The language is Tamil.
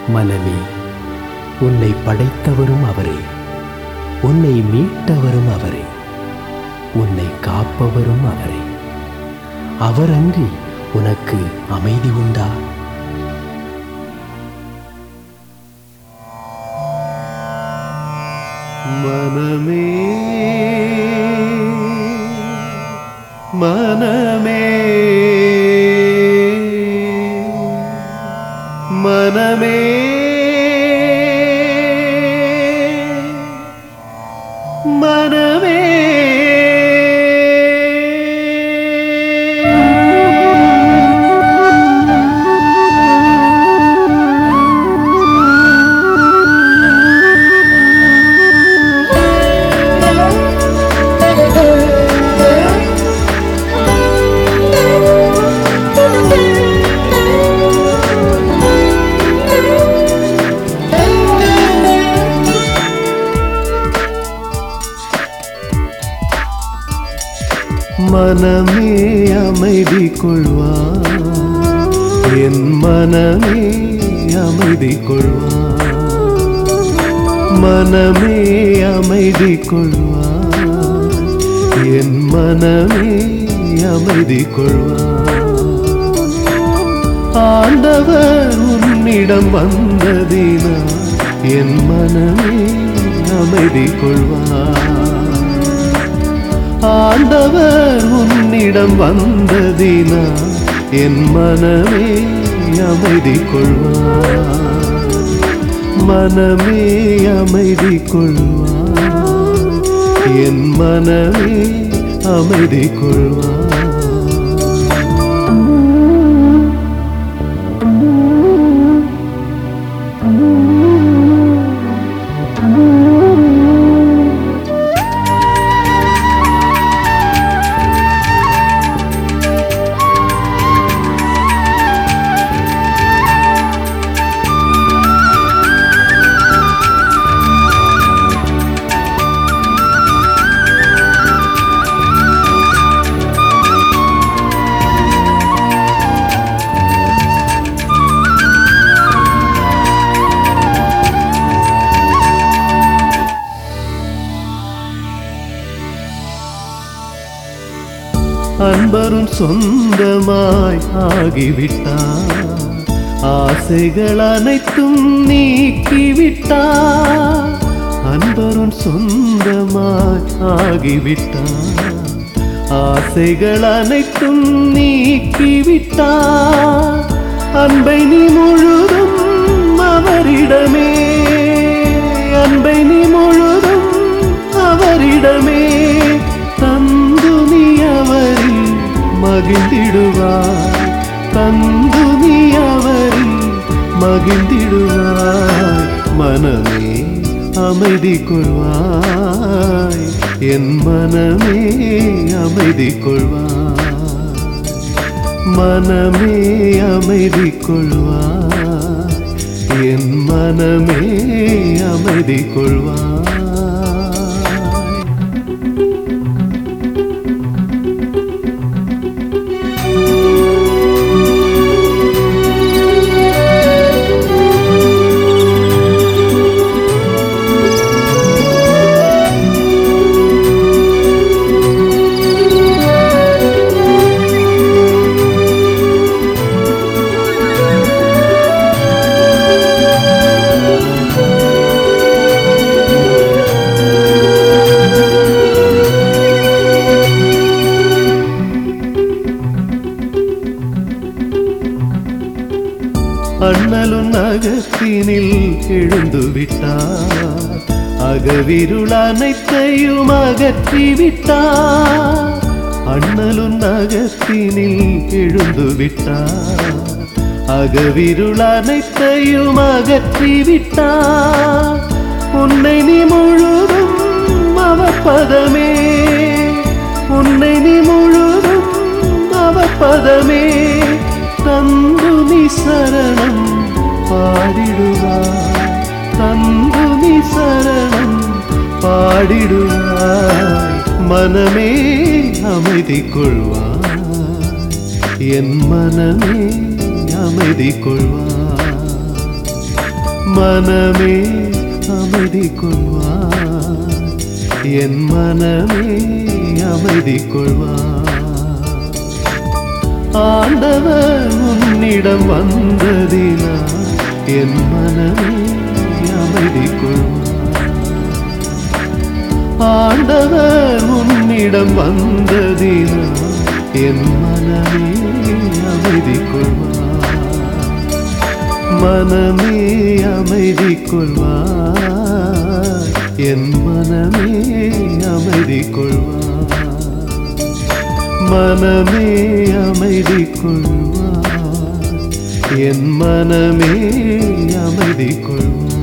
மனமே, உன்னை படைத்தவரும் அவரே, உன்னை மீட்டவரும் அவரே, உன்னை காப்பவரும் அவரே. அவரன்றி உனக்கு அமைதி உண்டா? மனமே மனமே மனமே மனமே மனமே அமைதி கொள்வார், என் மனமே அமைதி கொள்வார். மனமே அமைதி கொள்வார், என் மனமே அமைதி கொள்வார். ஆண்டவர் உன்னிடம் வந்ததினால் என் மனமே அமைதி கொள்வார். ஆண்டவர் உன்னிடம் வந்ததினால் என் மனமே அமைதி கொள்வார். மனமே அமைதி கொள்வார், என் மனமே அமைதி கொள்வார். அன்பரும் சொந்தமாய் ஆகிவிட்டார், ஆசைகள் அனைத்தும் நீக்கிவிட்டார். அன்பரும் சொந்தமாய் ஆகிவிட்டார், ஆசைகள் அனைத்தும் நீக்கிவிட்டார். அன்பை நீ முழுதும் அவரிடமே, அன்பை நீ முழுதும் அவரிடமே தந்து நீ அவரில் மகிழ்ந்திடுவாய், தந்து நீ அவரில் மகிழ்ந்திடுவாய். மனமே அமைதி கொள்வாய், என் மனமே அமைதி கொள்வாய். மனமே அமைதி கொள்வாய், என் மனமே அமைதி கொள்வாய். அண்ணலும் அகத்தினில் எழுந்து விட்டார், அகவிருள் அனைத்தையும் அகற்றி விட்டார். அண்ணலும் அகத்தினில் எழுந்து விட்டார், அகவிருள் அனைத்தையும் அகற்றி விட்டார். உன்னை நீ முழுதும் அவர் பதமே, உன்னை நீ முழுதும் அவர் பதமே தந்து நீ சரணம் பாடிடுவாய், தந்து நீ சரணம் பாடிடுவாய். மனமே அமைதி கொள்வாய், என் மனமே அமைதி கொள்வாய். மனமே அமைதி கொள்வாய், என் மனமே அமைதி கொள்வாய். ஆண்டவர் உன்னிடம் வந்ததினால் என் மனமே அமைதி கொள்வாய். ஆண்டவர் உன்னிடம் வந்ததினால் என் மனமே அமைதி கொள்வாய். மனமே அமைதி கொள்வாய், என் மனமே அமைதி கொள்வாய். மனமே அமைதி கொள்வாய், என் மனமே அமைதி கொள்வாய்.